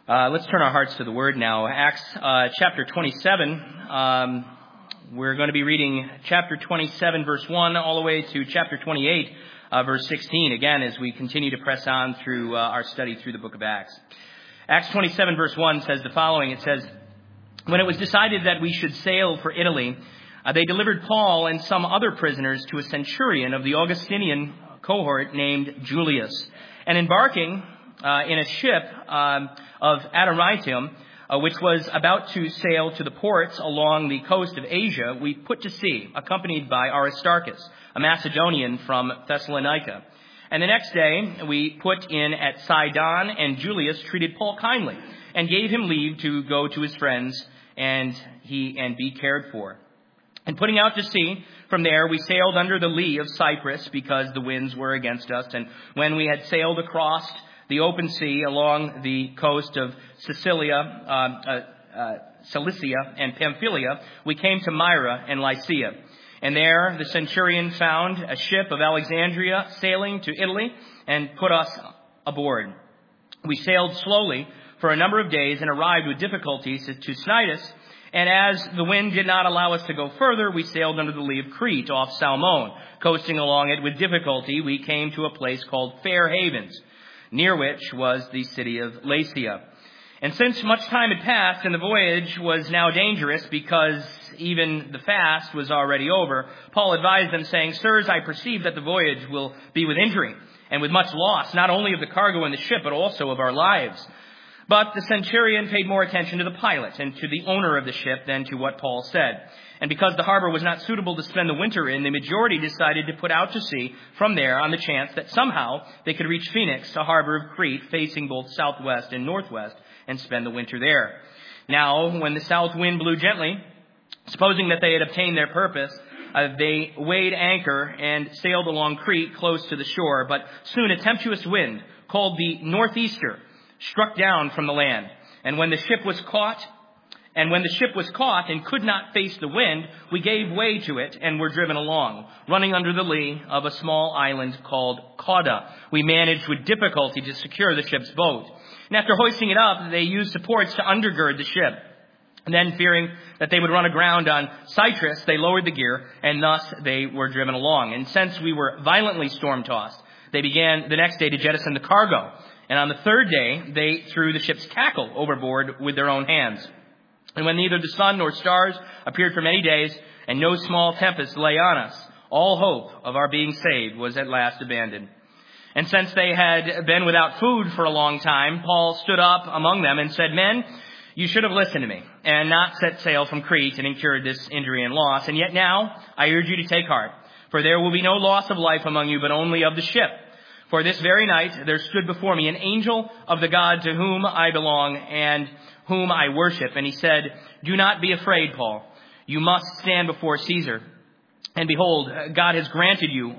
Let's turn our hearts to the Word now. Acts chapter 27. We're going to be reading chapter 27, verse 1, all the way to chapter 28, verse 16, again, as we continue to press on through our study through the book of Acts. Acts 27, verse 1 says the following. It says, "When it was decided that we should sail for Italy, they delivered Paul and some other prisoners to a centurion of the Augustinian cohort named Julius. And embarking in a ship of Adramyttium, which was about to sail to the ports along the coast of Asia, we put to sea, accompanied by Aristarchus, a Macedonian from Thessalonica. And the next day we put in at Sidon, and Julius treated Paul kindly and gave him leave to go to his friends and be cared for. And putting out to sea, from there we sailed under the lee of Cyprus because the winds were against us. And when we had sailed across the open sea along the coast of Cilicia and Pamphylia, we came to Myra and Lycia. And there the centurion found a ship of Alexandria sailing to Italy and put us aboard. We sailed slowly for a number of days and arrived with difficulties to Cnidus. And as the wind did not allow us to go further, we sailed under the lee of Crete off Salmone. Coasting along it with difficulty, we came to a place called Fair Havens, near which was the city of Lasea. And since much time had passed and the voyage was now dangerous because even the fast was already over, Paul advised them, saying, 'Sirs, I perceive that the voyage will be with injury and with much loss, not only of the cargo and the ship, but also of our lives.' But the centurion paid more attention to the pilot and to the owner of the ship than to what Paul said. And because the harbor was not suitable to spend the winter in, the majority decided to put out to sea from there on the chance that somehow they could reach Phoenix, a harbor of Crete facing both southwest and northwest, and spend the winter there. Now, when the south wind blew gently, supposing that they had obtained their purpose, they weighed anchor and sailed along Crete close to the shore. But soon a tempestuous wind, called the northeaster, struck down from the land. And when the ship was caught and could not face the wind, we gave way to it and were driven along, running under the lee of a small island called Cauda. We managed with difficulty to secure the ship's boat. And after hoisting it up, they used supports to undergird the ship. And then, fearing that they would run aground on Cyprus, they lowered the gear, and thus they were driven along. And since we were violently storm-tossed, they began the next day to jettison the cargo. And on the third day, they threw the ship's tackle overboard with their own hands. And when neither the sun nor stars appeared for many days, and no small tempest lay on us, all hope of our being saved was at last abandoned. And since they had been without food for a long time, Paul stood up among them and said, 'Men, you should have listened to me, and not set sail from Crete and incurred this injury and loss. And yet now I urge you to take heart, for there will be no loss of life among you, but only of the ship. For this very night there stood before me an angel of the God to whom I belong and whom I worship. And he said, "Do not be afraid, Paul. You must stand before Caesar. And behold, God has granted you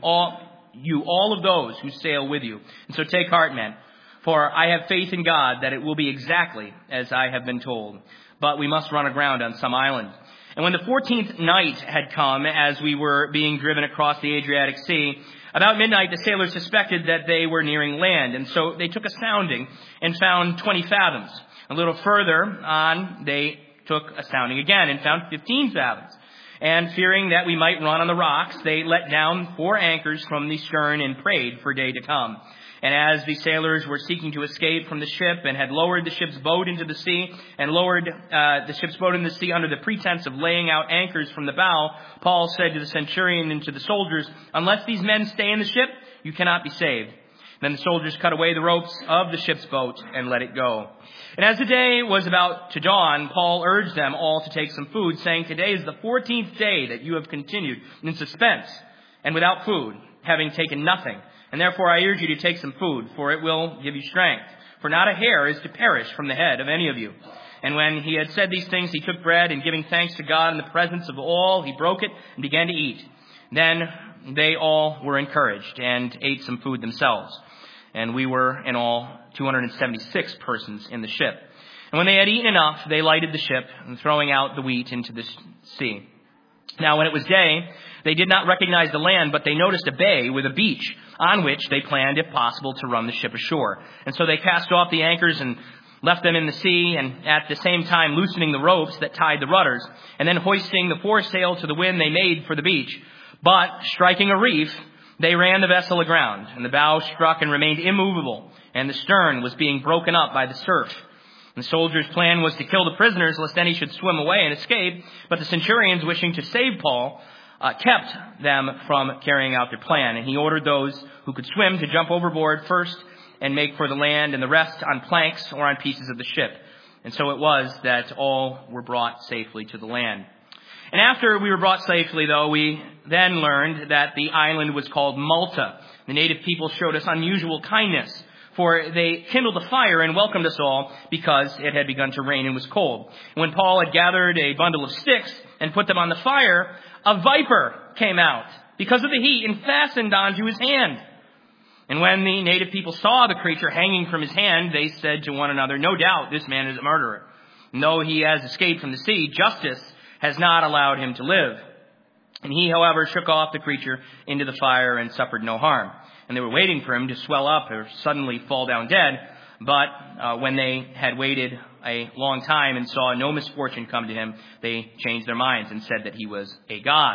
all of those who sail with you. And so take heart, men, for I have faith in God that it will be exactly as I have been told. But we must run aground on some island." And when the 14th night had come, as we were being driven across the Adriatic Sea, about midnight the sailors suspected that they were nearing land. And so they took a sounding and found 20 fathoms. A little further on, they took a sounding again and found 15 fathoms. And fearing that we might run on the rocks, they let down 4 anchors from the stern and prayed for day to come. And as the sailors were seeking to escape from the ship and had lowered the ship's boat into the sea and lowered the ship's boat in the sea under the pretense of laying out anchors from the bow, Paul said to the centurion and to the soldiers, "Unless these men stay in the ship, you cannot be saved." Then the soldiers cut away the ropes of the ship's boat and let it go. And as the day was about to dawn, Paul urged them all to take some food, saying, "Today is the 14th day that you have continued in suspense and without food, having taken nothing. And therefore I urge you to take some food, for it will give you strength. For not a hair is to perish from the head of any of you." And when he had said these things, he took bread, and giving thanks to God in the presence of all, he broke it and began to eat. Then they all were encouraged and ate some food themselves. And we were in all 276 persons in the ship. And when they had eaten enough, they lighted the ship, and throwing out the wheat into the sea. Now when it was day, they did not recognize the land, but they noticed a bay with a beach, on which they planned, if possible, to run the ship ashore. And so they cast off the anchors and left them in the sea, and at the same time loosening the ropes that tied the rudders, and then hoisting the foresail to the wind, they made for the beach. But, striking a reef, they ran the vessel aground, and the bow struck and remained immovable, and the stern was being broken up by the surf. The soldiers' plan was to kill the prisoners, lest any should swim away and escape, but the centurions, wishing to save Paul, kept them from carrying out their plan. And he ordered those who could swim to jump overboard first and make for the land, and the rest on planks or on pieces of the ship. And so it was that all were brought safely to the land. And after we were brought safely, though, we then learned that the island was called Malta. The native people showed us unusual kindness, for they kindled a fire and welcomed us all because it had begun to rain and was cold. And when Paul had gathered a bundle of sticks and put them on the fire, a viper came out because of the heat and fastened onto his hand. And when the native people saw the creature hanging from his hand, they said to one another, "No doubt this man is a murderer. And though he has escaped from the sea, justice has not allowed him to live." And he, however, shook off the creature into the fire and suffered no harm. And they were waiting for him to swell up or suddenly fall down dead. But when they had waited a long time and saw no misfortune come to him, they changed their minds and said that he was a god.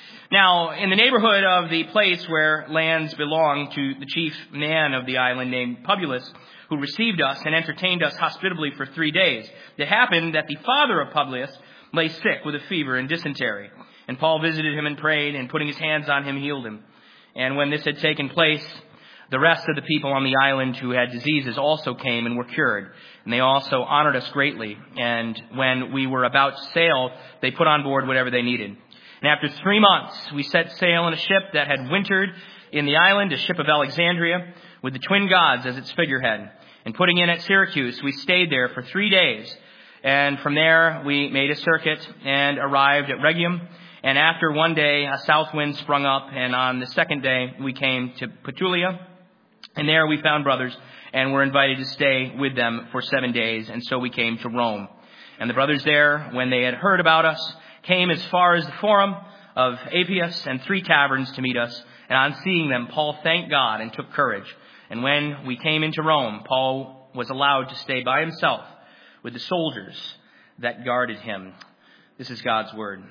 Now, in the neighborhood of the place where lands belonged to the chief man of the island named Publius, who received us and entertained us hospitably for 3 days, it happened that the father of Publius lay sick with a fever and dysentery. And Paul visited him and prayed, and putting his hands on him, healed him. And when this had taken place, the rest of the people on the island who had diseases also came and were cured. And they also honored us greatly. And when we were about to sail, they put on board whatever they needed. And after 3 months, we set sail in a ship that had wintered in the island, a ship of Alexandria, with the twin gods as its figurehead. And putting in at Syracuse, we stayed there for 3 days. And from there, we made a circuit and arrived at Rhegium. And after 1 day, a south wind sprung up. And on the second day, we came to Petulia. And there we found brothers and were invited to stay with them for 7 days. And so we came to Rome. And the brothers there, when they had heard about us, came as far as the Forum of Appius and 3 taverns to meet us. And on seeing them, Paul thanked God and took courage. And when we came into Rome, Paul was allowed to stay by himself with the soldiers that guarded him. This is God's word.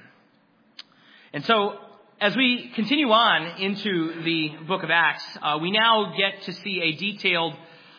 And so, as we continue on into the book of Acts, we now get to see a detailed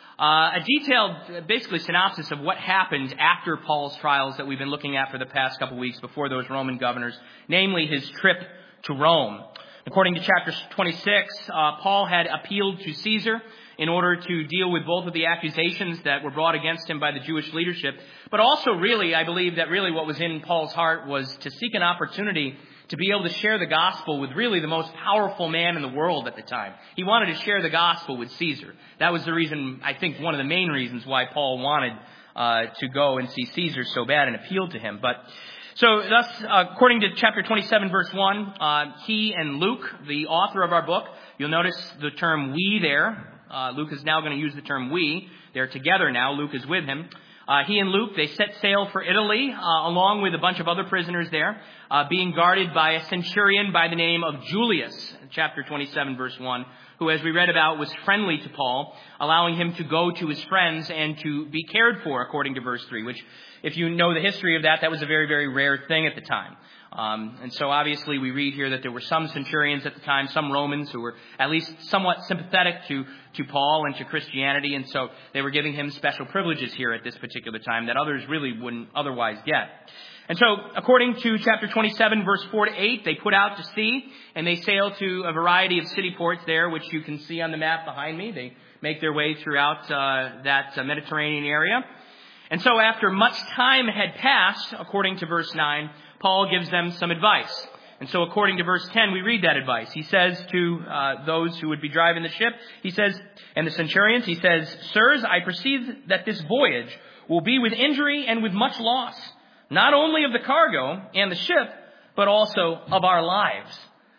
basically synopsis of what happened after Paul's trials that we've been looking at for the past couple weeks before those Roman governors, namely his trip to Rome. According to chapter 26, Paul had appealed to Caesar in order to deal with both of the accusations that were brought against him by the Jewish leadership. But also really, I believe that really what was in Paul's heart was to seek an opportunity to be able to share the gospel with really the most powerful man in the world at the time. He wanted to share the gospel with Caesar. That was the reason, I think one of the main reasons why Paul wanted to go and see Caesar so bad and appeal to him. But so thus, according to chapter 27, verse 1, he and Luke, the author of our book, you'll notice the term we there. Luke is now going to use the term we. They're together now. Luke is with him. He and Luke, they set sail for Italy, along with a bunch of other prisoners there, being guarded by a centurion by the name of Julius, chapter 27, verse 1, who, as we read about, was friendly to Paul, allowing him to go to his friends and to be cared for, according to verse 3, which, if you know the history of that was a very, very rare thing at the time. And so obviously we read here that there were some centurions at the time, some Romans who were at least somewhat sympathetic to Paul and to Christianity. And so they were giving him special privileges here at this particular time that others really wouldn't otherwise get. And so according to chapter 27, verse 4 to 8, they put out to sea and they sailed to a variety of city ports there, which you can see on the map behind me. They make their way throughout that Mediterranean area. And so after much time had passed, according to verse 9, Paul gives them some advice. And so according to verse 10, we read that advice. He says to those who would be driving the ship, he says, and the centurions, he says, "Sirs, I perceive that this voyage will be with injury and with much loss, not only of the cargo and the ship, but also of our lives."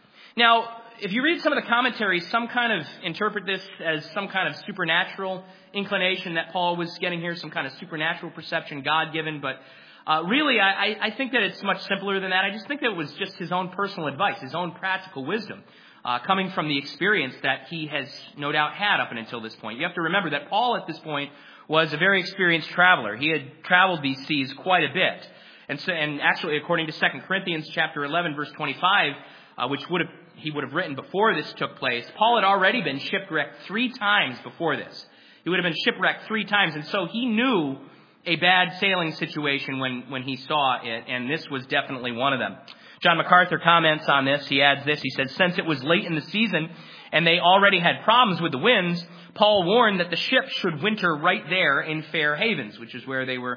Now, if you read some of the commentaries, some kind of interpret this as some kind of supernatural inclination that Paul was getting here, some kind of supernatural perception, God-given. But really, I think that it's much simpler than that. I just think that it was just his own personal advice, his own practical wisdom, coming from the experience that he has no doubt had up until this point. You have to remember that Paul at this point was a very experienced traveler. He had traveled these seas quite a bit. And actually, according to 2 Corinthians chapter 11, verse 25, which he would have written before this took place, Paul had already been shipwrecked 3 times before this. He would have been shipwrecked 3 times, and so he knew a bad sailing situation when he saw it, and this was definitely one of them. John MacArthur comments on this. He adds this. He says, since it was late in the season and they already had problems with the winds, Paul warned that the ship should winter right there in Fair Havens, which is where they were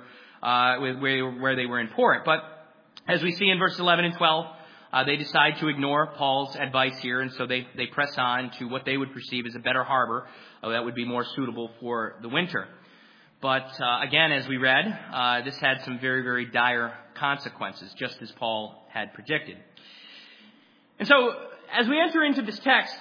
in port. But as we see in verse 11 and 12, they decide to ignore Paul's advice here, and so they press on to what they would perceive as a better harbor that would be more suitable for the winter. But again, as we read, this had some very, very dire consequences, just as Paul had predicted. And so, as we enter into this text,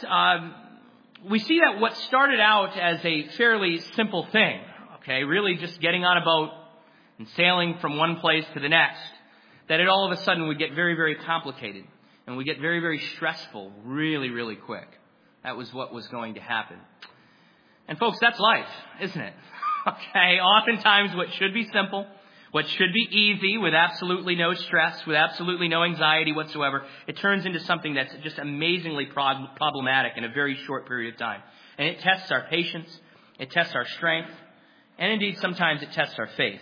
we see that what started out as a fairly simple thing, okay, really just getting on a boat and sailing from one place to the next, that it all of a sudden would get very, very complicated and would get very, very stressful really, really quick. That was what was going to happen. And folks, that's life, isn't it? Okay, oftentimes what should be simple, what should be easy with absolutely no stress, with absolutely no anxiety whatsoever, it turns into something that's just amazingly problematic in a very short period of time. And it tests our patience, it tests our strength, and indeed sometimes it tests our faith.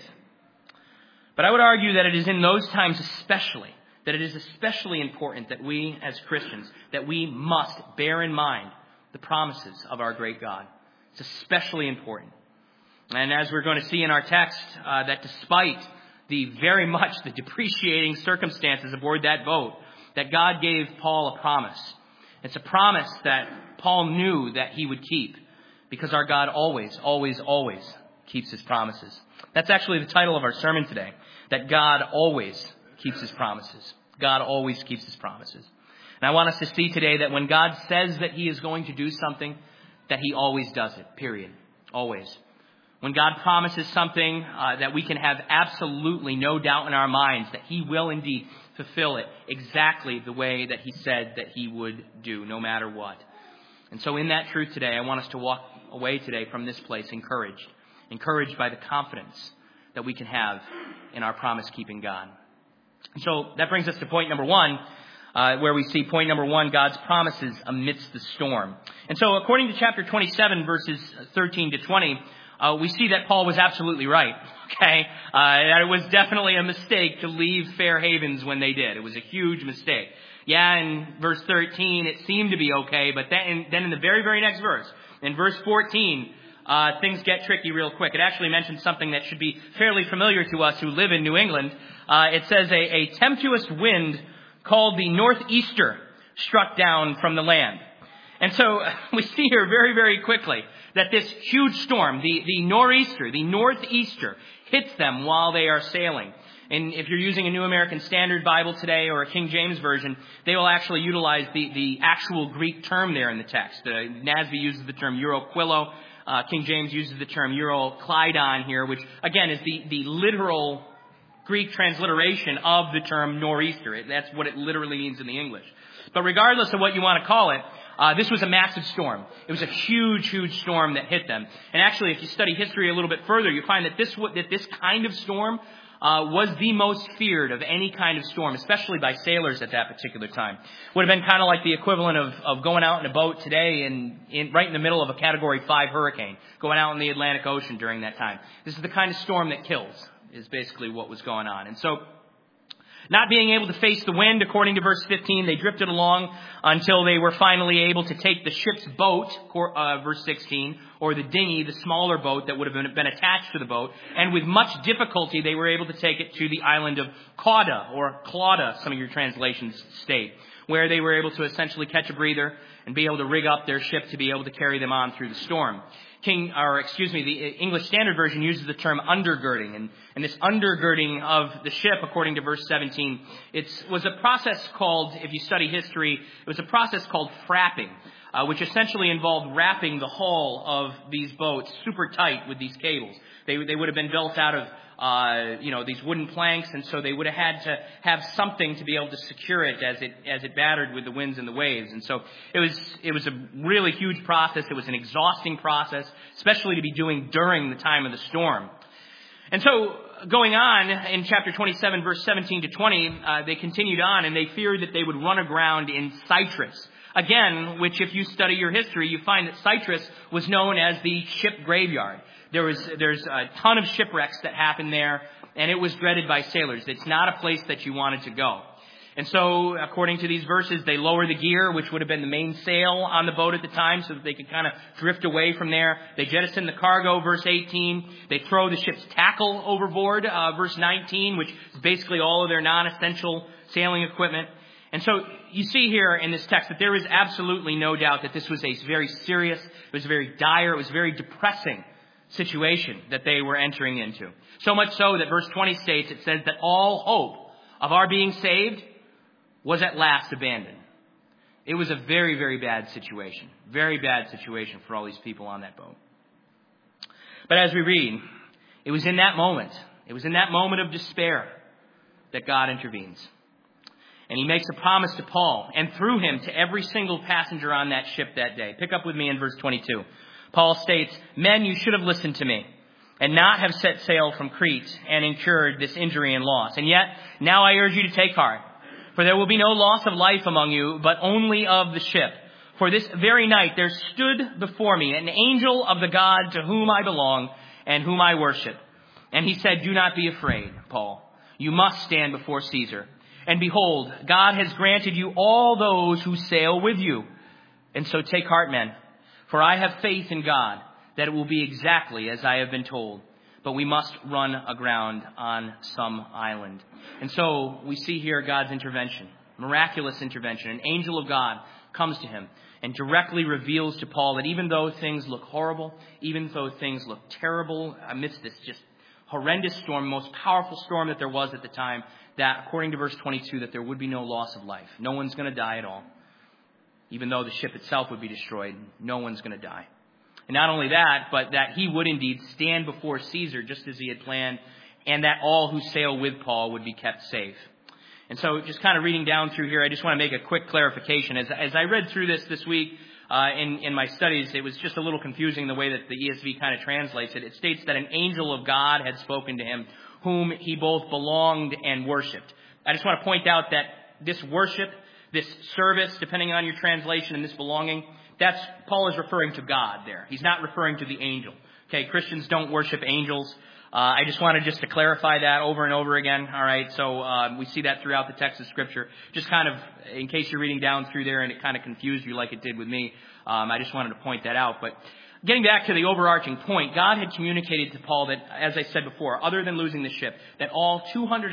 But I would argue that it is in those times especially, that it is especially important that we as Christians, that we must bear in mind the promises of our great God. It's especially important. And as we're going to see in our text, that despite the very much the depreciating circumstances aboard that boat, that God gave Paul a promise. It's a promise that Paul knew that he would keep, because our God always, always, always keeps his promises. That's actually the title of our sermon today, that God always keeps his promises. God always keeps his promises. And I want us to see today that when God says that he is going to do something, that he always does it, period. Always. When God promises something that we can have absolutely no doubt in our minds that he will indeed fulfill it exactly the way that he said that he would do, no matter what. And so in that truth today, I want us to walk away today from this place encouraged by the confidence that we can have in our promise-keeping God. And so that brings us to point number 1, where we see point number 1, God's promises amidst the storm. And so according to chapter 27, verses 13 to 20, we see that Paul was absolutely right, okay? That it was definitely a mistake to leave Fair Havens when they did. It was a huge mistake. Yeah, in verse 13, it seemed to be okay, but then in the very, very next verse, in verse 14, things get tricky real quick. It actually mentions something that should be fairly familiar to us who live in New England. It says a tempestuous wind called the northeaster struck down from the land. And so we see here very, very quickly that this huge storm, the northeaster, hits them while they are sailing. And if you're using a New American Standard Bible today or a King James Version, they will actually utilize the actual Greek term there in the text. NASB uses the term Euroquilo. King James uses the term Euroclydon here, which again is the literal Greek transliteration of the term nor'easter. That's what it literally means in the English. But regardless of what you want to call it, this was a massive storm. It was a huge, huge storm that hit them. And actually, if you study history a little bit further, you find that this kind of storm was the most feared of any kind of storm, especially by sailors at that particular time. Would have been kind of like the equivalent of going out in a boat today right in the middle of a Category 5 hurricane, going out in the Atlantic Ocean during that time. This is the kind of storm that kills, is basically what was going on. And so, not being able to face the wind, according to verse 15, they drifted along until they were finally able to take the ship's boat, verse 16, or the dinghy, the smaller boat that would have been attached to the boat. And with much difficulty, they were able to take it to the island of Cauda, or Clauda, some of your translations state, where they were able to essentially catch a breather and be able to rig up their ship to be able to carry them on through the storm. The English Standard Version uses the term undergirding. And this undergirding of the ship, according to verse 17, it was a process called, if you study history, it was a process called frapping, which essentially involved wrapping the hull of these boats super tight with these cables. They would have been built out of these wooden planks, and so they would have had to have something to be able to secure it as it battered with the winds and the waves. And so it was a really huge process. It was an exhausting process, especially to be doing during the time of the storm. And so going on in chapter 27, verse 17 to 20, they continued on, and they feared that they would run aground in Cyprus. Again, which if you study your history, you find that Cyprus was known as the ship graveyard. There's a ton of shipwrecks that happened there, and it was dreaded by sailors. It's not a place that you wanted to go. And so, according to these verses, they lower the gear, which would have been the main sail on the boat at the time, so that they could kind of drift away from there. They jettison the cargo, verse 18. They throw the ship's tackle overboard, verse 19, which is basically all of their non-essential sailing equipment. And so you see here in this text that there is absolutely no doubt that this was a very serious, it was very dire, it was a very depressing situation that they were entering into. So much so that verse 20 states, it says that all hope of our being saved was at last abandoned. It was a very, very bad situation. Very bad situation for all these people on that boat. But as we read, it was in that moment of despair that God intervenes. And he makes a promise to Paul and through him to every single passenger on that ship that day. Pick up with me in verse 22. Paul states, "Men, you should have listened to me and not have set sail from Crete and incurred this injury and loss. And yet, now I urge you to take heart, for there will be no loss of life among you, but only of the ship. For this very night there stood before me an angel of the God to whom I belong and whom I worship. And he said, 'Do not be afraid, Paul. You must stand before Caesar. And behold, God has granted you all those who sail with you. And so take heart, men, for I have faith in God that it will be exactly as I have been told. But we must run aground on some island.'" And so we see here God's intervention, miraculous intervention. An angel of God comes to him and directly reveals to Paul that even though things look horrible, even though things look terrible amidst this just horrendous storm, most powerful storm that there was at the time, that according to verse 22, that there would be no loss of life. No one's going to die at all. Even though the ship itself would be destroyed, no one's going to die. And not only that, but that he would indeed stand before Caesar just as he had planned, and that all who sail with Paul would be kept safe. And so just kind of reading down through here, I just want to make a quick clarification. As I read through this week in my studies, it was just a little confusing the way that the ESV kind of translates it. It states that an angel of God had spoken to him, whom he both belonged and worshipped. I just want to point out that this worship, this service, depending on your translation, and this belonging, that's Paul is referring to God there. He's not referring to the angel. Okay, Christians don't worship angels. I just wanted to clarify that over and over again. All right, so we see that throughout the text of Scripture. Just kind of, in case you're reading down through there and it kind of confused you like it did with me, I just wanted to point that out. But getting back to the overarching point, God had communicated to Paul that, as I said before, other than losing the ship, that all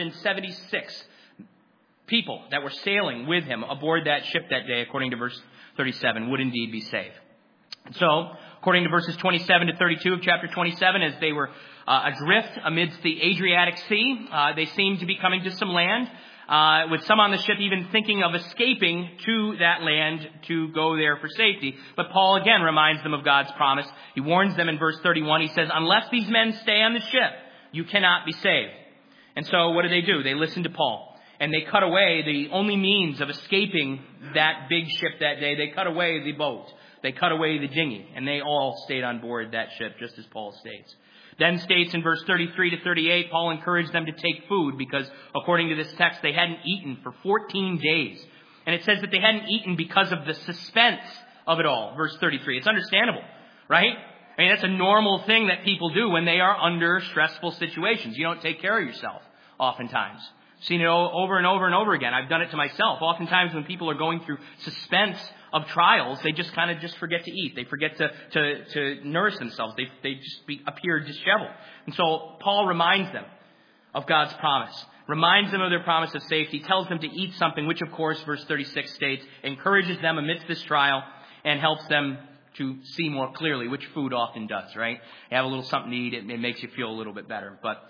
276 people that were sailing with him aboard that ship that day, according to verse 37, would indeed be saved. So, according to verses 27 to 32 of chapter 27, as they were adrift amidst the Adriatic Sea, they seemed to be coming to some land, with some on the ship even thinking of escaping to that land to go there for safety. But Paul again reminds them of God's promise. He warns them in verse 31. He says, "Unless these men stay on the ship, you cannot be saved." And so what do? They listen to Paul. And they cut away the only means of escaping that big ship that day. They cut away the boat. They cut away the dinghy. And they all stayed on board that ship, just as Paul states. Then states in verse 33 to 38, Paul encouraged them to take food because, according to this text, they hadn't eaten for 14 days. And it says that they hadn't eaten because of the suspense of it all. Verse 33. It's understandable, right? I mean, that's a normal thing that people do when they are under stressful situations. You don't take care of yourself, oftentimes. I've seen it over and over and over again. I've done it to myself. Oftentimes when people are going through suspense of trials, they just kind of forget to eat. They forget to nourish themselves. They just appear disheveled. And so Paul reminds them of God's promise, reminds them of their promise of safety, tells them to eat something, which of course, verse 36 states, encourages them amidst this trial and helps them to see more clearly, which food often does, right? You have a little something to eat, it makes you feel a little bit better. But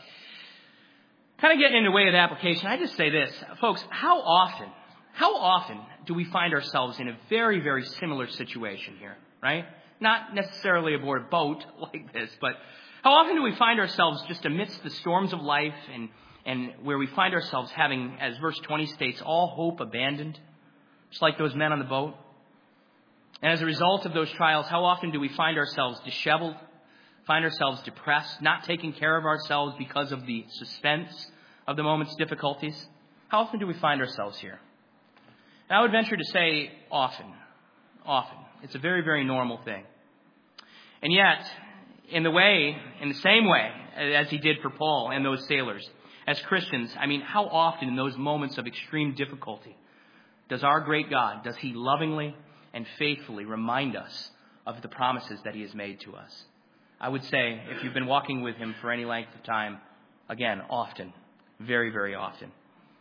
kind of getting in the way of the application, I just say this, folks, how often do we find ourselves in a very, very similar situation here, right? Not necessarily aboard a boat like this, but How often do we find ourselves just amidst the storms of life and where we find ourselves having, as verse 20 states, all hope abandoned, just like those men on the boat? And as a result of those trials, how often do we find ourselves disheveled, find ourselves depressed, not taking care of ourselves because of the suspense of the moment's difficulties? How often do we find ourselves here? And I would venture to say often. It's a very, very normal thing. And yet, in the same way as he did for Paul and those sailors, as Christians, how often in those moments of extreme difficulty does our great God, does he lovingly and faithfully remind us of the promises that he has made to us? I would say, if you've been walking with him for any length of time, again, often, very, very often.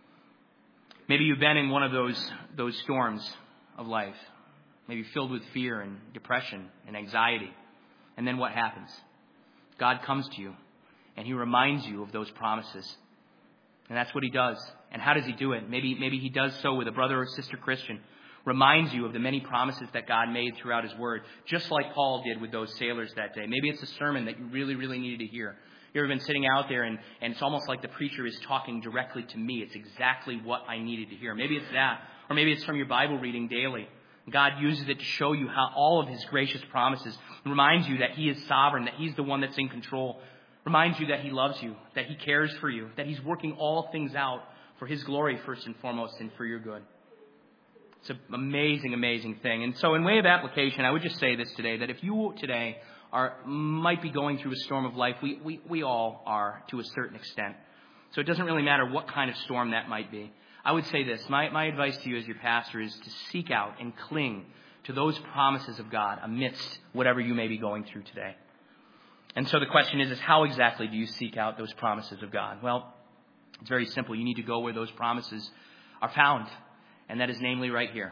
Maybe you've been in one of those storms of life, maybe filled with fear and depression and anxiety. And then what happens? God comes to you and he reminds you of those promises. And that's what he does. And how does he do it? Maybe he does so with a brother or sister Christian. Reminds you of the many promises that God made throughout his word, just like Paul did with those sailors that day. Maybe it's a sermon that you really, really needed to hear. You ever been sitting out there and it's almost like the preacher is talking directly to me. It's exactly what I needed to hear. Maybe it's that. Or maybe it's from your Bible reading daily. God uses it to show you how all of his gracious promises, reminds you that he is sovereign, that he's the one that's in control, reminds you that he loves you, that he cares for you, that he's working all things out for his glory first and foremost and for your good. It's an amazing, amazing thing. And so in way of application, I would just say this today, that if you today might be going through a storm of life, we all are to a certain extent. So it doesn't really matter what kind of storm that might be. I would say this, my advice to you as your pastor is to seek out and cling to those promises of God amidst whatever you may be going through today. And so the question is how exactly do you seek out those promises of God? Well, it's very simple. You need to go where those promises are found. And that is namely right here.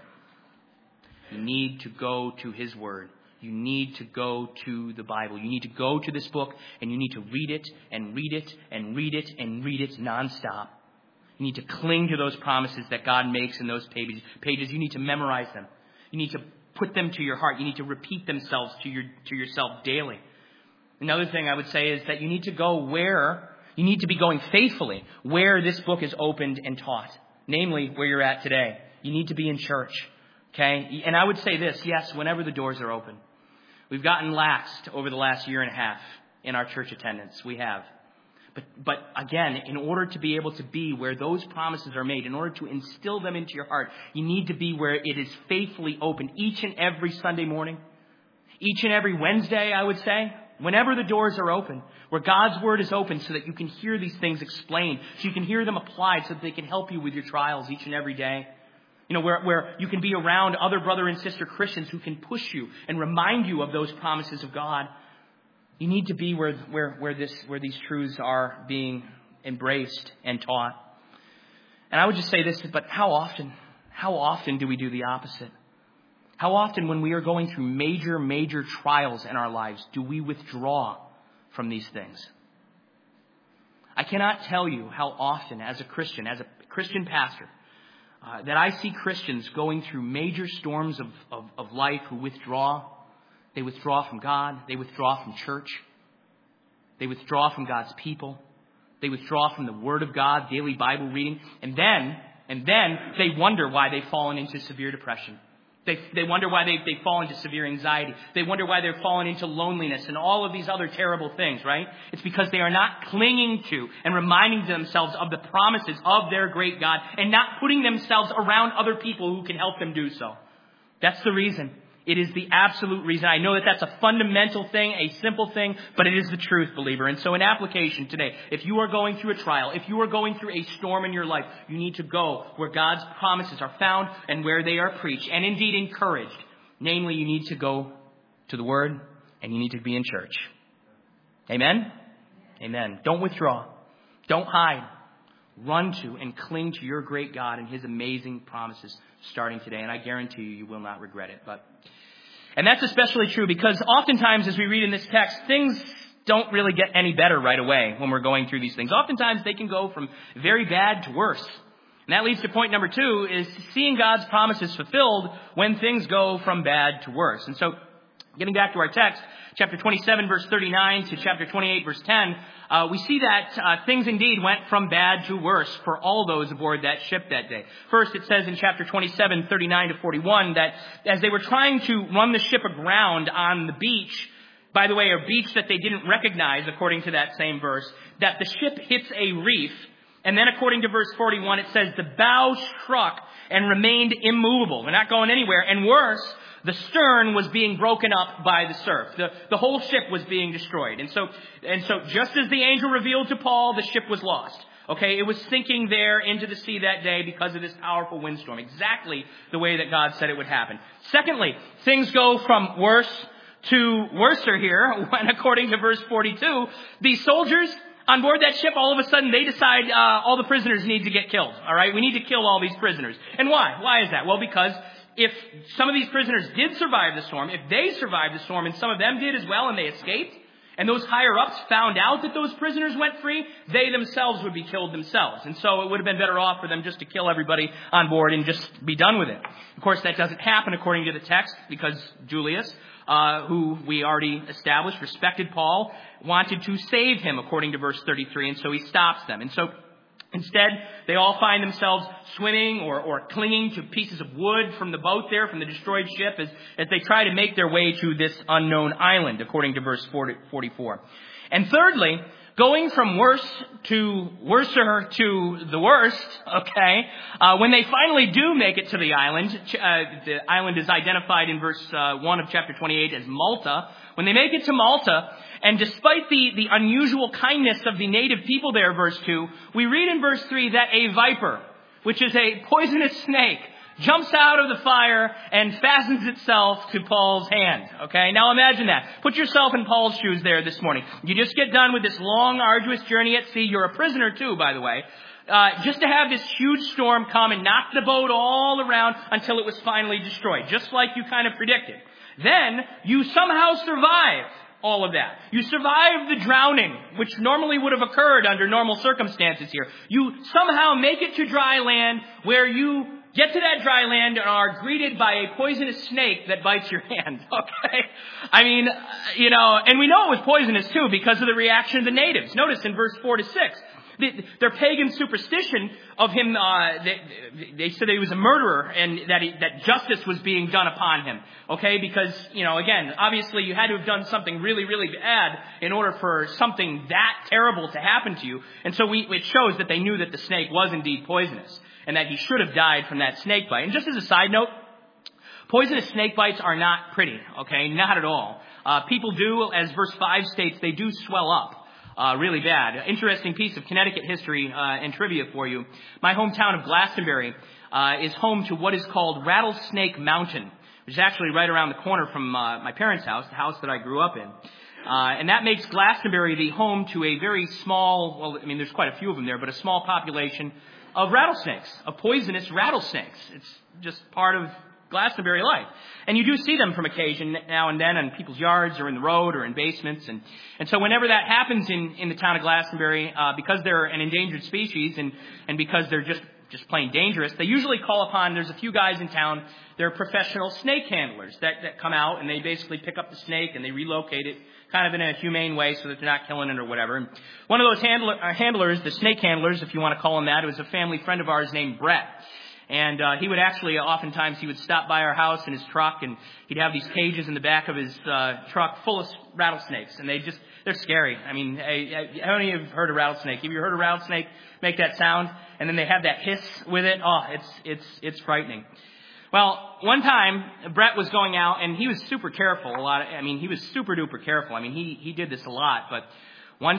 You need to go to his word. You need to go to the Bible. You need to go to this book and you need to read it and read it and read it and read it nonstop. You need to cling to those promises that God makes in those pages. You need to memorize them. You need to put them to your heart. You need to repeat themselves to yourself daily. Another thing I would say is that you need to go where, you need to be going faithfully where this book is opened and taught. Namely, where you're at today. You need to be in church. Okay? And I would say this, yes, whenever the doors are open. We've gotten laxed over the last year and a half in our church attendance. We have. But again, in order to be able to be where those promises are made, in order to instill them into your heart, you need to be where it is faithfully open each and every Sunday morning, each and every Wednesday, I would say, whenever the doors are open, where God's word is open so that you can hear these things explained, so you can hear them applied, so that they can help you with your trials each and every day. Where you can be around other brother and sister Christians who can push you and remind you of those promises of God. You need to be where these truths are being embraced and taught. And I would just say this, but how often do we do the opposite? How often when we are going through major, major trials in our lives, do we withdraw from these things? I cannot tell you how often as a Christian pastor, that I see Christians going through major storms of life who withdraw. They withdraw from God. They withdraw from church. They withdraw from God's people. They withdraw from the Word of God, daily Bible reading. And then they wonder why they've fallen into severe depression. They wonder why they've fallen into severe anxiety. They wonder why they've fallen into loneliness and all of these other terrible things, right? It's because they are not clinging to and reminding themselves of the promises of their great God and not putting themselves around other people who can help them do so. That's the reason. It is the absolute reason. I know that that's a fundamental thing, a simple thing, but it is the truth, believer. And so in application today, if you are going through a trial, if you are going through a storm in your life, you need to go where God's promises are found and where they are preached and indeed encouraged. Namely, you need to go to the Word and you need to be in church. Amen? Amen. Don't withdraw. Don't hide. Run to and cling to your great God and his amazing promises starting today. And I guarantee you will not regret it. And that's especially true because oftentimes as we read in this text, things don't really get any better right away when we're going through these things. Oftentimes they can go from very bad to worse. And that leads to point number 2 is seeing God's promises fulfilled when things go from bad to worse. And so Getting back to our text, chapter 27, verse 39 to chapter 28, verse 10, we see that things indeed went from bad to worse for all those aboard that ship that day. First, it says in chapter 27, 39 to 41, that as they were trying to run the ship aground on the beach, by the way, a beach that they didn't recognize, according to that same verse, that the ship hits a reef, and then according to verse 41, it says the bow struck and remained immovable. They're not going anywhere. And worse, the stern was being broken up by the surf. The whole ship was being destroyed. And so just as the angel revealed to Paul, the ship was lost. Okay, it was sinking there into the sea that day because of this powerful windstorm. Exactly the way that God said it would happen. Secondly, things go from worse to worser here when, according to verse 42, the soldiers on board that ship, all of a sudden, they decide all the prisoners need to get killed. All right, we need to kill all these prisoners. And why? Why is that? Well, because if some of these prisoners did survive the storm, if they survived the storm, and some of them did as well, and they escaped, and those higher-ups found out that those prisoners went free, they themselves would be killed themselves. And so it would have been better off for them just to kill everybody on board and just be done with it. Of course, that doesn't happen according to the text, because Julius, who we already established, respected Paul, wanted to save him, according to verse 33, and so he stops them. And so instead, they all find themselves swimming or clinging to pieces of wood from the boat there, from the destroyed ship, as they try to make their way to this unknown island, according to verse 44. And thirdly, going from worse to worser to the worst, okay, when they finally do make it to the island is identified in verse 1 of chapter 28 as Malta. When they make it to Malta, and despite the unusual kindness of the native people there, verse 2, we read in verse 3 that a viper, which is a poisonous snake, jumps out of the fire and fastens itself to Paul's hand. Okay, now imagine that. Put yourself in Paul's shoes there this morning. You just get done with this long, arduous journey at sea. You're a prisoner too, by the way. Just to have this huge storm come and knock the boat all around until it was finally destroyed, just like you kind of predicted. Then you somehow survive all of that. You survive the drowning, which normally would have occurred under normal circumstances here. You somehow make it to dry land, where you get to that dry land and are greeted by a poisonous snake that bites your hand. Okay? I mean, and we know it was poisonous too because of the reaction of the natives. Notice in verse 4 to 6. Their pagan superstition of him, they said that he was a murderer and that justice was being done upon him. Okay, because, again, obviously you had to have done something really, really bad in order for something that terrible to happen to you. And so it shows that they knew that the snake was indeed poisonous and that he should have died from that snake bite. And just as a side note, poisonous snake bites are not pretty, okay, not at all. People do, as verse 5 states, they do swell up. Really bad. Interesting piece of Connecticut history and trivia for you. My hometown of Glastonbury is home to what is called Rattlesnake Mountain, which is actually right around the corner from my parents' house, the house that I grew up in. And that makes Glastonbury the home to a very small, there's quite a few of them there, but a small population of rattlesnakes, of poisonous rattlesnakes. It's just part of Glastonbury life. And you do see them from occasion now and then in people's yards or in the road or in basements. And so whenever that happens in the town of Glastonbury, because they're an endangered species and because they're just plain dangerous, they usually call upon, there's a few guys in town, they're professional snake handlers that come out and they basically pick up the snake and they relocate it kind of in a humane way so that they're not killing it or whatever. And one of those handlers, the snake handlers, if you want to call them that, it was a family friend of ours named Brett. And he would actually, oftentimes, he would stop by our house in his truck, and he'd have these cages in the back of his truck full of rattlesnakes, and they're scary. I mean, how many of you have heard a rattlesnake? Have you heard a rattlesnake make that sound? And then they have that hiss with it. Oh, it's frightening. Well, one time, Brett was going out, and he was super careful. He was super duper careful. He did this a lot, but one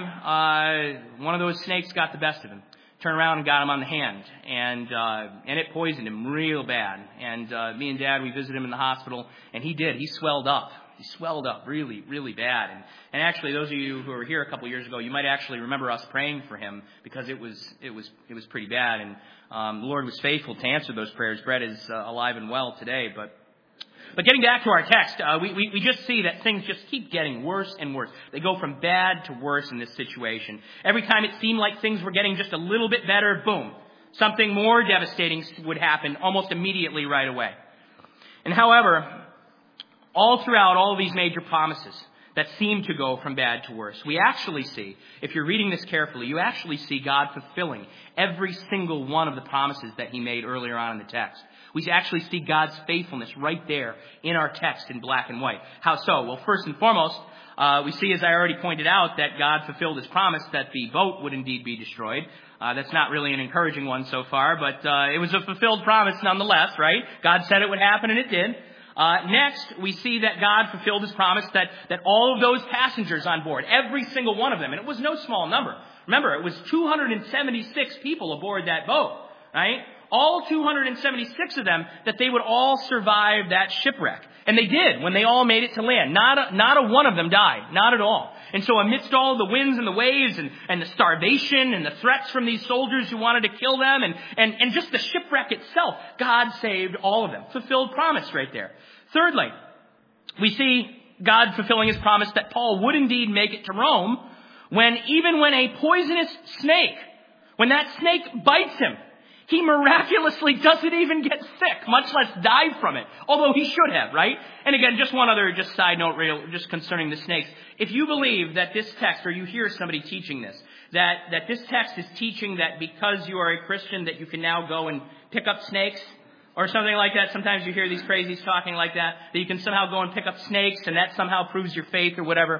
time, one of those snakes got the best of him. Turned around and got him on the hand, and it poisoned him real bad. And me and Dad, we visited him in the hospital, and he swelled up. He swelled up really, really bad. And actually, those of you who were here a couple of years ago, you might actually remember us praying for him because it was pretty bad. And the Lord was faithful to answer those prayers. Brett is alive and well today, But getting back to our text, we just see that things just keep getting worse and worse. They go from bad to worse in this situation. Every time it seemed like things were getting just a little bit better, boom, something more devastating would happen almost immediately right away. And however, All throughout all these major promises that seem to go from bad to worse, we actually see, if you're reading this carefully, you actually see God fulfilling every single one of the promises that he made earlier on in the text. We actually see God's faithfulness right there in our text in black and white. How so? Well, first and foremost, we see, as I already pointed out, that God fulfilled his promise that the boat would indeed be destroyed. That's not really an encouraging one so far, but it was a fulfilled promise nonetheless, right? God said it would happen, and it did. Next, we see that God fulfilled his promise that all of those passengers on board, every single one of them, and it was no small number. Remember, it was 276 people aboard that boat, right? All 276 of them, that they would all survive that shipwreck. And they did when they all made it to land. Not a one of them died. Not at all. And so amidst all the winds and the waves and the starvation and the threats from these soldiers who wanted to kill them and just the shipwreck itself, God saved all of them. Fulfilled promise right there. Thirdly, we see God fulfilling his promise that Paul would indeed make it to Rome even when a poisonous snake, when that snake bites him, he miraculously doesn't even get sick, much less die from it. Although he should have, right? And again, just one other side note just concerning the snakes. If you believe that this text, or you hear somebody teaching this, that this text is teaching that because you are a Christian that you can now go and pick up snakes, or something like that. Sometimes you hear these crazies talking like that you can somehow go and pick up snakes and that somehow proves your faith or whatever.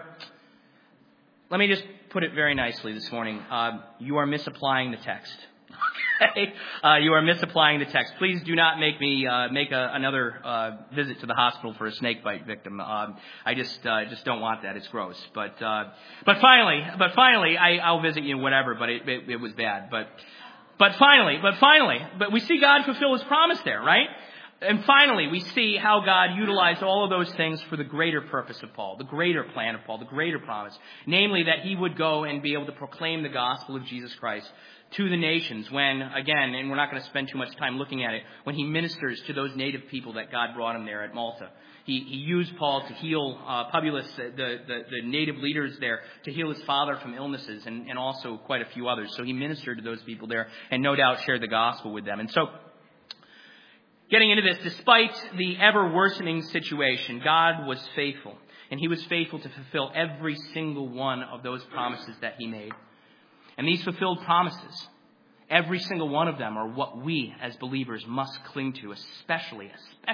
Let me just put it very nicely this morning. You are misapplying the text. Okay? You are misapplying the text. Please do not make me make another visit to the hospital for a snake bite victim. I just don't want that. It's gross. But finally, I'll visit you whatever. But it was bad. But finally, we see God fulfill his promise there, right? And finally, we see how God utilized all of those things for the greater purpose of Paul, the greater plan of Paul, the greater promise. Namely, that he would go and be able to proclaim the gospel of Jesus Christ to the nations when, again, and we're not going to spend too much time looking at it, when he ministers to those native people that God brought him there at Malta. He used Paul to heal Publius, the native leaders there, to heal his father from illnesses and also quite a few others. So he ministered to those people there and no doubt shared the gospel with them. And so, getting into this, despite the ever-worsening situation, God was faithful. And he was faithful to fulfill every single one of those promises that he made. And these fulfilled promises, every single one of them, are what we as believers must cling to, especially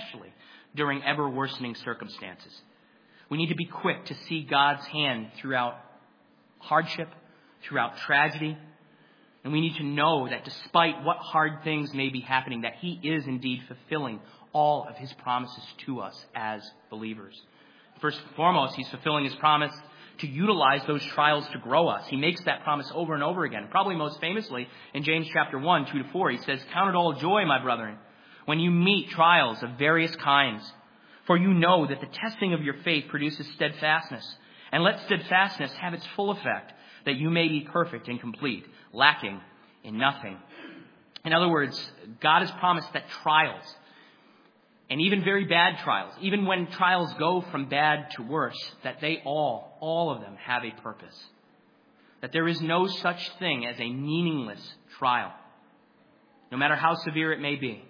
during ever-worsening circumstances. We need to be quick to see God's hand throughout hardship, throughout tragedy. And we need to know that despite what hard things may be happening, that he is indeed fulfilling all of his promises to us as believers. First and foremost, he's fulfilling his promise to utilize those trials to grow us. He makes that promise over and over again. Probably most famously in James chapter 1, 2-4, he says, "Count it all joy, my brethren, when you meet trials of various kinds. For you know that the testing of your faith produces steadfastness. And let steadfastness have its full effect, that you may be perfect and complete, lacking in nothing." In other words, God has promised that trials, and even very bad trials, even when trials go from bad to worse, that they all of them have a purpose. That there is no such thing as a meaningless trial, no matter how severe it may be.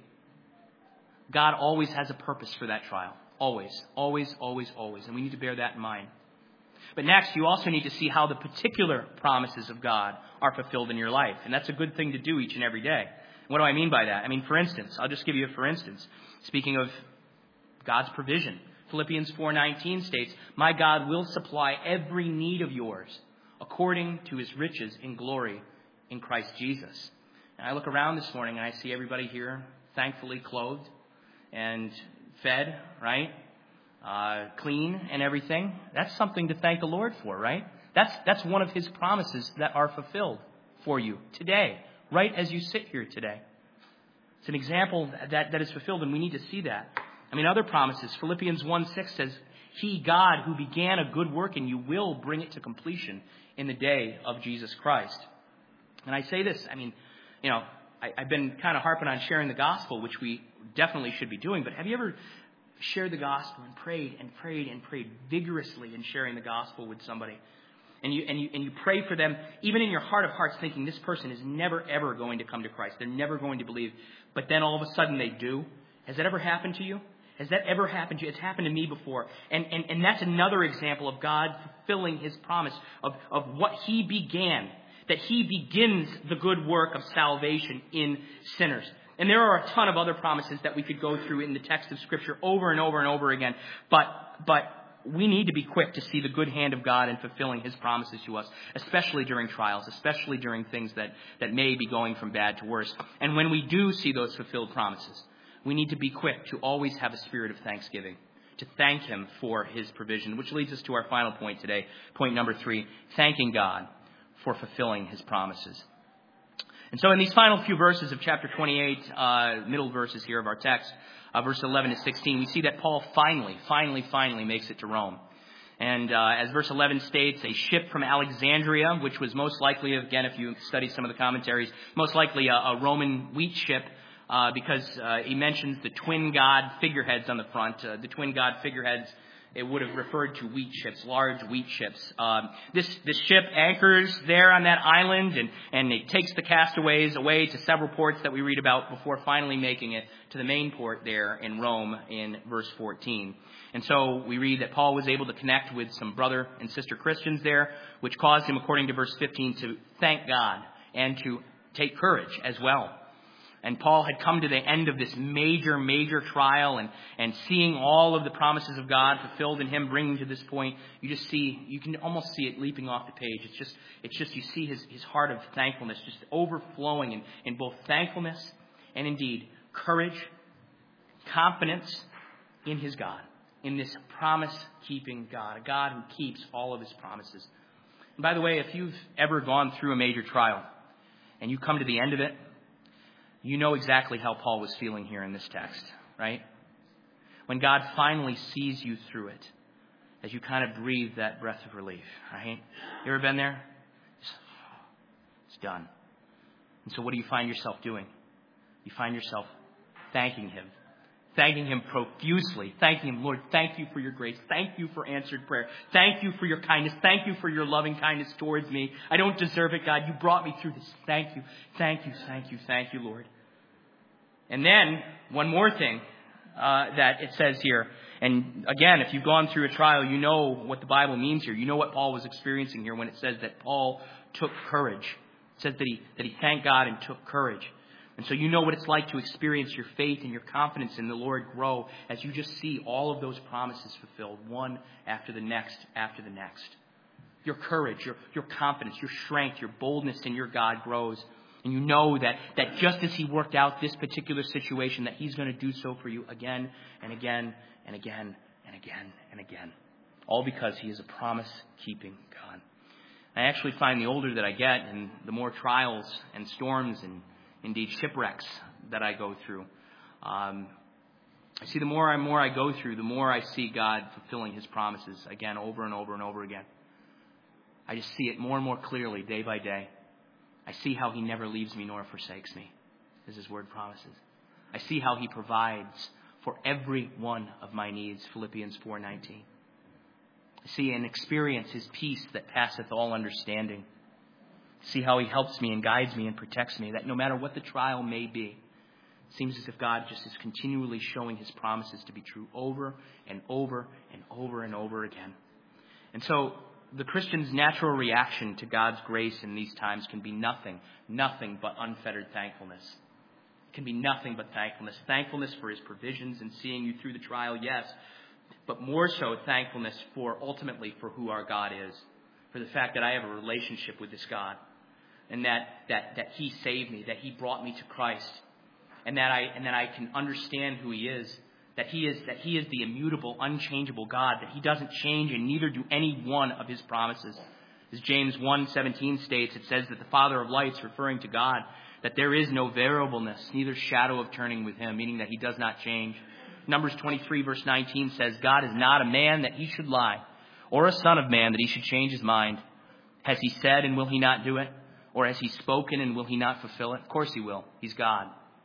God always has a purpose for that trial. Always, always, always, always. And we need to bear that in mind. But next, you also need to see how the particular promises of God are fulfilled in your life. And that's a good thing to do each and every day. What do I mean by that? I mean, for instance, I'll just give you a for instance. Speaking of God's provision, Philippians 4:19 states, "My God will supply every need of yours according to his riches in glory in Christ Jesus." And I look around this morning and I see everybody here thankfully clothed and fed, right? Clean and everything. That's something to thank the Lord for, right? That's one of his promises that are fulfilled for you today, right as you sit here today. It's an example that is fulfilled, and we need to see that. I mean, other promises. Philippians 1:6 says, "He, God, who began a good work in you, will bring it to completion in the day of Jesus Christ." And I say this, I mean, you know, I've been kind of harping on sharing the gospel, which we definitely should be doing. But have you ever shared the gospel and prayed vigorously in sharing the gospel with somebody? And you pray for them, even in your heart of hearts, thinking this person is never, ever going to come to Christ. They're never going to believe. But then all of a sudden they do. Has that ever happened to you? Has that ever happened to you? It's happened to me before. And that's another example of God fulfilling his promise of what he began, that he begins the good work of salvation in sinners. And there are a ton of other promises that we could go through in the text of Scripture over and over and over again. But we need to be quick to see the good hand of God in fulfilling his promises to us, especially during trials, especially during things that may be going from bad to worse. And when we do see those fulfilled promises, we need to be quick to always have a spirit of thanksgiving, to thank him for his provision, which leads us to our final point today, point number 3, thanking God for fulfilling his promises. And so in these final few verses of chapter 28, middle verses here of our text, verse 11 to 16, we see that Paul finally makes it to Rome. And as verse 11 states, a ship from Alexandria, which was most likely, again, if you study some of the commentaries, most likely a Roman wheat ship, because he mentions the twin god figureheads on the front. The twin god figureheads, it would have referred to wheat ships, large wheat ships. This ship anchors there on that island, and it takes the castaways away to several ports that we read about before finally making it to the main port there in Rome in verse 14. And so we read that Paul was able to connect with some brother and sister Christians there, which caused him, according to verse 15, to thank God and to take courage as well. And Paul had come to the end of this major trial, and seeing all of the promises of God fulfilled in him, bringing to this point, you can almost see it leaping off the page. It's just you see his heart of thankfulness just overflowing in both thankfulness and indeed courage, confidence in his God, in this promise-keeping God, a God who keeps all of his promises. And by the way, if you've ever gone through a major trial and you come to the end of it, you know exactly how Paul was feeling here in this text, right? When God finally sees you through it, as you kind of breathe that breath of relief, right? You ever been there? It's done. And so what do you find yourself doing? You find yourself thanking him profusely, thanking him, Lord, thank you for your grace. Thank you for answered prayer. Thank you for your kindness. Thank you for your loving kindness towards me. I don't deserve it, God. You brought me through this. Thank you, Lord. And then one more thing that it says here. And again, if you've gone through a trial, you know what the Bible means here. You know what Paul was experiencing here when it says that Paul took courage. It says that he thanked God and took courage. And so you know what it's like to experience your faith and your confidence in the Lord grow as you just see all of those promises fulfilled, one after the next. Your courage, your confidence, your strength, your boldness in your God grows. And you know that just as he worked out this particular situation, that he's going to do so for you again and again and again and again and again. All because he is a promise-keeping God. I actually find the older that I get and the more trials and storms and indeed shipwrecks that I go through, I see the more I go through, the more I see God fulfilling his promises again over and over and over again. I just see it more and more clearly day by day. I see how he never leaves me nor forsakes me, as his word promises. I see how he provides for every one of my needs, Philippians 4:19. I see and experience his peace that passeth all understanding. See how he helps me and guides me and protects me, that no matter what the trial may be, it seems as if God just is continually showing his promises to be true over and over and over and over again. And so the Christian's natural reaction to God's grace in these times can be nothing but unfettered thankfulness. It can be nothing but thankfulness. Thankfulness for his provisions and seeing you through the trial, yes, but more so thankfulness ultimately for who our God is, for the fact that I have a relationship with this God. And that he saved me, that he brought me to Christ, and that I can understand who he is, that he is the immutable, unchangeable God, that he doesn't change and neither do any one of his promises. As James 1:17 states, it says that the Father of lights, referring to God, that there is no variableness, neither shadow of turning with him, meaning that he does not change. Numbers 23 verse 19 says, God is not a man that he should lie, or a son of man that he should change his mind. Has he said and will he not do it? Or has he spoken and will he not fulfill it? Of course he will. He's God.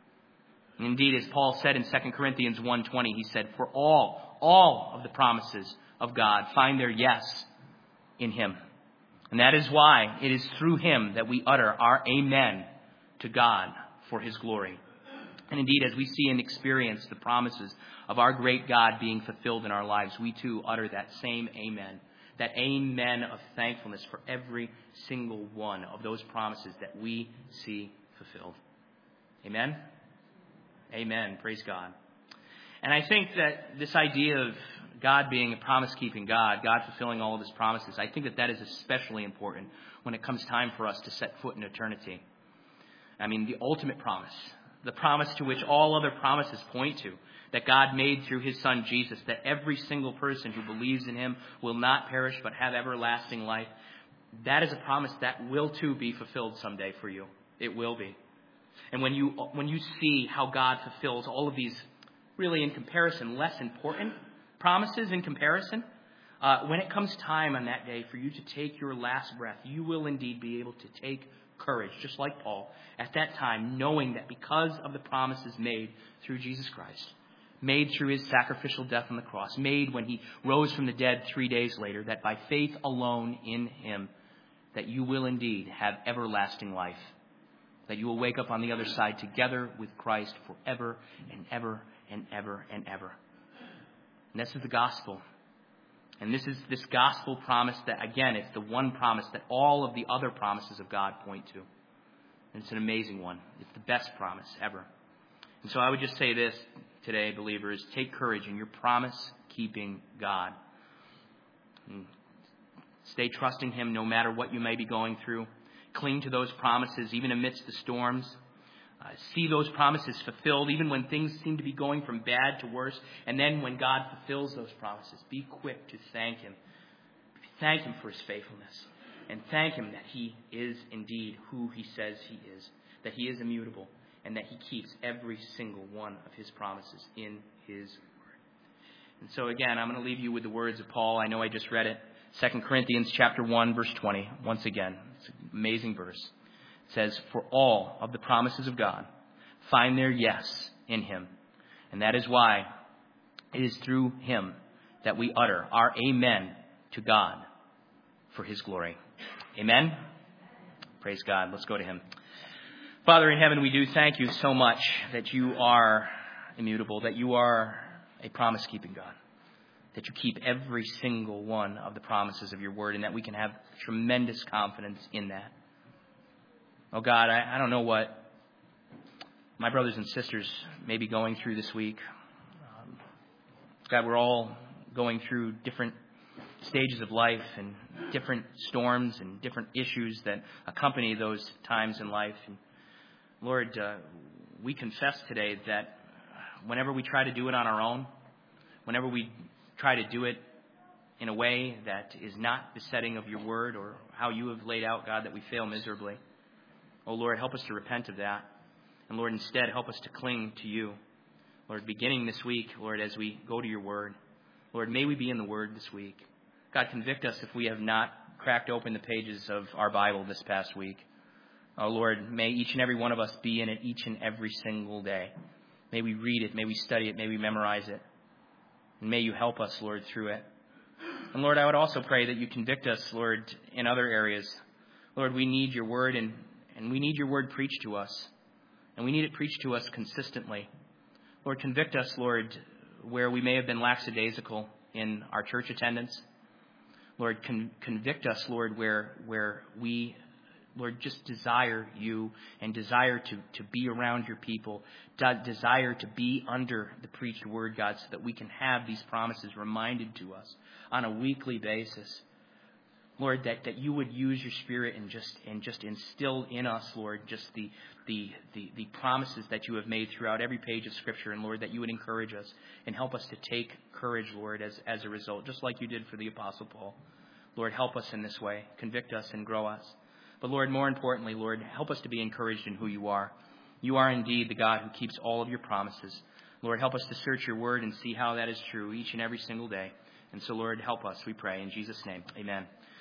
And indeed, as Paul said in 2 Corinthians 1:20, he said, for all of the promises of God find their yes in him. And that is why it is through him that we utter our amen to God for his glory. And indeed, as we see and experience the promises of our great God being fulfilled in our lives, we too utter that same amen, that amen of thankfulness for every single one of those promises that we see fulfilled. Amen? Amen. Praise God. And I think that this idea of God being a promise-keeping God, God fulfilling all of his promises, I think that that is especially important when it comes time for us to set foot in eternity. I mean, the ultimate promise, the promise to which all other promises point to, that God made through his Son Jesus, that every single person who believes in him will not perish but have everlasting life. That is a promise that will too be fulfilled someday for you. It will be. And when you see how God fulfills all of these really in comparison less important promises in comparison, when it comes time on that day for you to take your last breath, you will indeed be able to take courage, just like Paul, at that time, knowing that because of the promises made through Jesus Christ, made through his sacrificial death on the cross, made when he rose from the dead 3 days later, that by faith alone in him, that you will indeed have everlasting life, that you will wake up on the other side together with Christ forever and ever and ever and ever. And this is the gospel. And this is this gospel promise that, again, it's the one promise that all of the other promises of God point to. And it's an amazing one. It's the best promise ever. And so I would just say this today, believers, take courage in your promise-keeping God. And stay trusting him no matter what you may be going through. Cling to those promises even amidst the storms. See those promises fulfilled even when things seem to be going from bad to worse. And then when God fulfills those promises, be quick to thank him. Thank him for his faithfulness. And thank him that he is indeed who he says he is. That he is immutable. And that he keeps every single one of his promises in his word. And so again, I'm going to leave you with the words of Paul. I know I just read it. 2 Corinthians chapter 1, verse 20. Once again, it's an amazing verse. It says, for all of the promises of God find their yes in him. And that is why it is through him that we utter our amen to God for his glory. Amen? Praise God. Let's go to him. Father in heaven, we do thank you so much that you are immutable, that you are a promise-keeping God, that you keep every single one of the promises of your word, and that we can have tremendous confidence in that. Oh God, I don't know what my brothers and sisters may be going through this week. God, we're all going through different stages of life and different storms and different issues that accompany those times in life. And Lord, we confess today that whenever we try to do it on our own, whenever we try to do it in a way that is not the setting of your word or how you have laid out, God, that we fail miserably. Oh, Lord, help us to repent of that. And, Lord, instead, help us to cling to you. Lord, beginning this week, Lord, as we go to your word, Lord, may we be in the word this week. God, convict us if we have not cracked open the pages of our Bible this past week. Oh, Lord, may each and every one of us be in it each and every single day. May we read it. May we study it. May we memorize it. And may you help us, Lord, through it. And, Lord, I would also pray that you convict us, Lord, in other areas. Lord, we need your word, and we need your word preached to us. And we need it preached to us consistently. Lord, convict us, Lord, where we may have been lackadaisical in our church attendance. Lord, convict us, Lord, where we, Lord, just desire you and desire to be around your people, desire to be under the preached word, God, so that we can have these promises reminded to us on a weekly basis. Lord, that you would use your Spirit and just instill in us, Lord, just the promises that you have made throughout every page of Scripture. And, Lord, that you would encourage us and help us to take courage, Lord, as a result, just like you did for the Apostle Paul. Lord, help us in this way. Convict us and grow us. But, Lord, more importantly, Lord, help us to be encouraged in who you are. You are indeed the God who keeps all of your promises. Lord, help us to search your word and see how that is true each and every single day. And so, Lord, help us, we pray. In Jesus' name, amen.